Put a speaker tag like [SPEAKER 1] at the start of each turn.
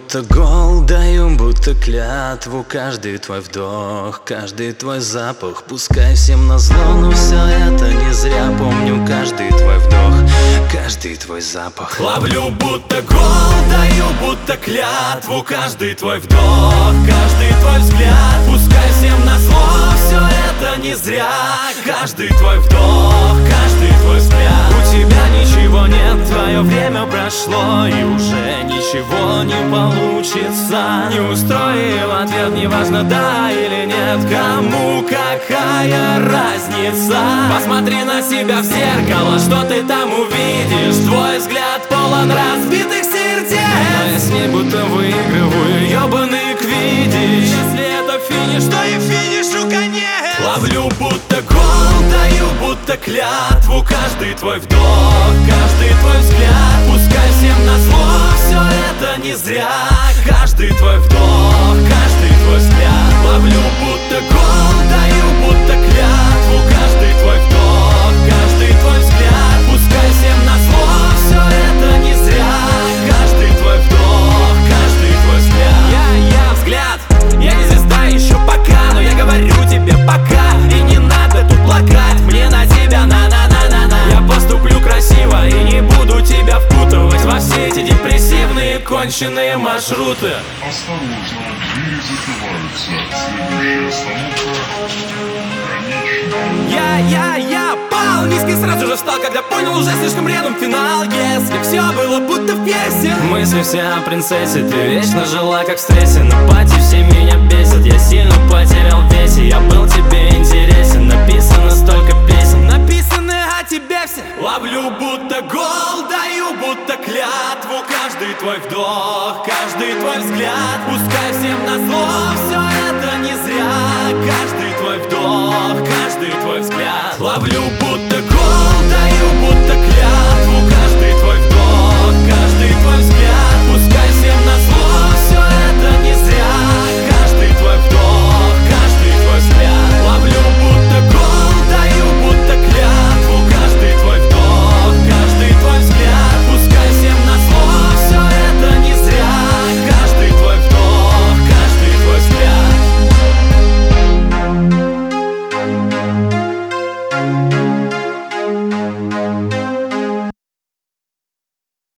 [SPEAKER 1] будто гол, даю будто клятву. Каждый твой вдох, каждый твой запах. Пускай всем назло, но все это не зря. Помню каждый твой вдох, каждый твой запах.
[SPEAKER 2] Ловлю будто гол, даю будто клятву. Каждый твой вдох, каждый твой взгляд. Пускай всем назло, все это не зря. Каждый твой вдох, каждый твой взгляд. У тебя ничего нет, твое время прошло, и уже ничего не получится. Не устроил ответ, неважно да или нет. Кому какая разница? Посмотри на себя в зеркало, что ты там увидишь? Твой взгляд полон разбитых сердец. Но я с ней будто выигрываю ёбаный квиддич. Если это финиш, то и финишу конец. Ловлю будто гол, даю будто клятву. Каждый твой вдох, каждый твой взгляд. Пускай всем назло, все это не зря. Каждый твой вдох, каждый твой взгляд. Ловлю будто гол, даю будто клятву. Каждый твой вдох, каждый твой взгляд. Пускай всем назло, все это не зря. Каждый твой вдох, каждый твой взгляд. Я взгляд, я не звезда еще пока, но я говорю тебе пока. И не надо тут плакать, мне на тебя на-на-на-на-на. Я поступлю красиво и не буду тебя впутывать во все эти депрессивные конченые маршруты.
[SPEAKER 3] Осторожно, двери закрываются. Следующая остановка конечная.
[SPEAKER 2] Я пал низко и сразу же встал, когда понял, уже слишком рядом финал. Если все было будто в пьесе. Мысли все о принцессе, ты вечно жила как в стрессе. На пати все меня бесят, я сильно потерял